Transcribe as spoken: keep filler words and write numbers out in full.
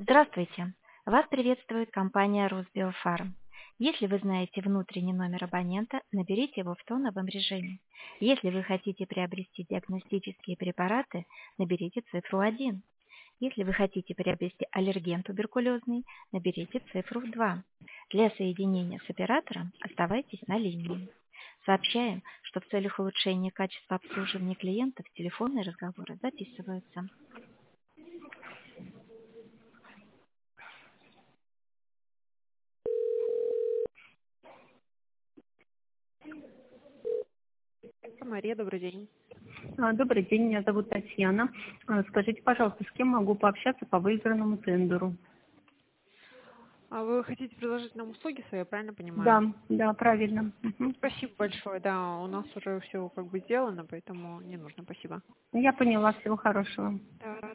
Здравствуйте! Вас приветствует компания Росбиофарм. Если вы знаете внутренний номер абонента, наберите его в тоновом режиме. Если вы хотите приобрести диагностические препараты, наберите цифру один. Если вы хотите приобрести аллерген туберкулезный, наберите цифру два. Для соединения с оператором оставайтесь на линии. Сообщаем, что в целях улучшения качества обслуживания клиентов телефонные разговоры записываются. Мария, добрый день. А, Добрый день, меня зовут Татьяна. А, Скажите, пожалуйста, с кем могу пообщаться по выигранному тендеру? А вы хотите предложить нам услуги свои, я правильно Да, понимаю? да, правильно. Мгм. Спасибо большое, да, у нас уже все как бы сделано, поэтому не нужно, спасибо. Я поняла, всего хорошего. Да,